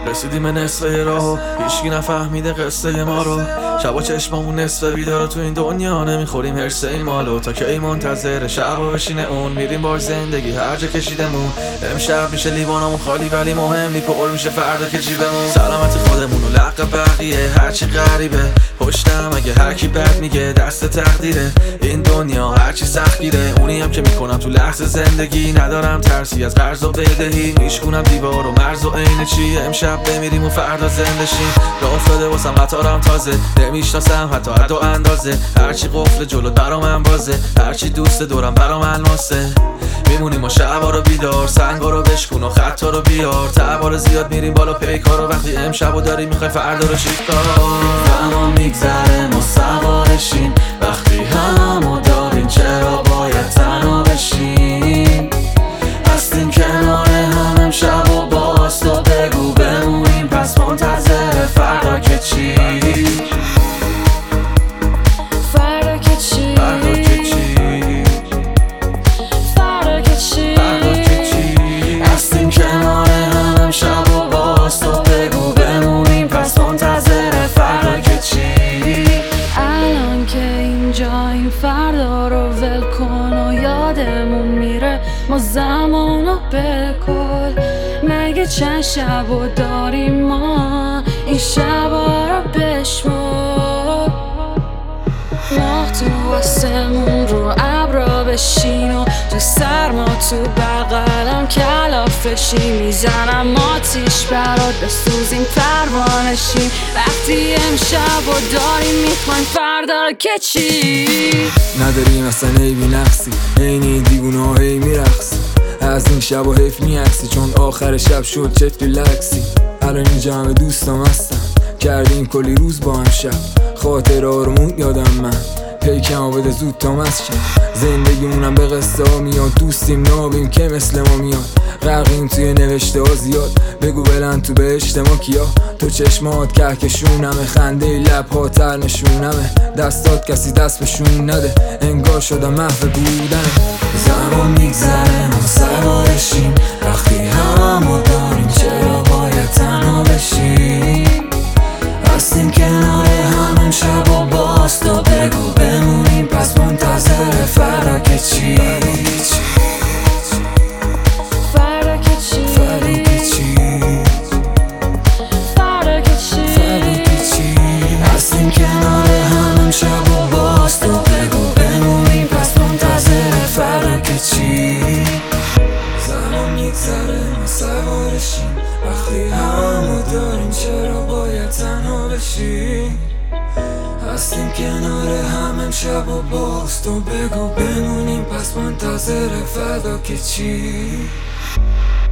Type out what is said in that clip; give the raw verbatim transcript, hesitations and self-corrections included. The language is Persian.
رسیدیم نصفه راهو، هیچکی نفهمیده قصه ما رو. شبا چشمامون نصف بیدارو، تو این دنیا نمیخوریم هرسه این مالو. تا که ای منتظر شبا بشینه اون، میریم بار زندگی هر جا کشیدمون. امشب میشه لیوانامون خالی ولی مهم نی، پر میشه فردا که جیبمون. سلامت خودمون و لق بقیه هرچی غریبه، پشتم اگه هرکی بد میگه دست تقدیره. این دنیا هرچی سختگیره، اونی هم که میکنم تو لحظه زندگی. ندارم ترسی از قرض و بدهی، میشکونم دیوار و مرز و عین چی. امشب بمیریم و فردا زنده شیم. راه افتاده واسم قطارم تازه، نمیشناسم حتی حد و اندازه. هرچی قفل جلو برا من بازه، هرچی دوست دورم برا من الماسه. میمونیم و شبا رو بیدار، سنگا رو بشکن و خطا رو بیار. تبار زیاد میریم بالا پیکار رو، وقتی امشبو داریم میخوایم فردا رو شیکار. زمان میگذره ما سوارشیم، وقتی همو داریم چرا باید تنها بشیم. هستیم کنار هم امشب و باز، تو بگو بمونیم پس منتظر فردا که چی. فردا که چی، فردا که چی، فردا که چی، فردا که چی. هستیم کنار هم امشب و باز، تو بگو بمونیم پس منتظر فردا که چی. الان که اینجاییم فردا رو ول کن و یادمون میره ما زمانو بکل. مگه چند شب و داریم ما، این شبا رو بشمار. ماه تو آسمون رو ابرا بشین و تو سرما تو بغلم کلافشی. میزنم آتیش برات بسوزیم پروانشیم. وقتی امشب و داریم میخوایم فردا که چی. نداریم اصلا عیبی نقصی، عینی دیوونه ها هی میرقصی. از این شب و حیف میعکسی، چون آخر شب شد چفت ریلکسی. الان اینجا همه دوستام هستن، کردیم کلی روز با هم شب. خاطر آرمون یادم من پیکم ها بده زود تا مسشم. زندگیمونم به قصه ها میاد، دوستیم نابیم که مثل ما میاد. غرقیم توی نوشته ها زیاد، بگو بلند تو بهشت ما کیا. تو چشمات کهکشونمه، خنده لب ها تر نشونمه. دستات کسی دست بشون نده، انگار شدم محو بودن. زمان میگذره ما سوارشیم، وقتی همو داریم چرا باید تنها بشیم. هستیم کنار هم امشب و باز، تو بگو بمونیم پس منتظر فردا که چی. فردا که چی، فردا که چی، فردا که چی، فردا که چی. هستیم کنار هم امشب و باز، تو بگو بمونیم پس منتظر فردا که چی. زمان میگذره ما سوارشیم، وقتی همو داریم چرا باید تنها بشیم. هستیم کنار هم امشب و باز، تو بگو بمونیم پس منتظر فردا که چی.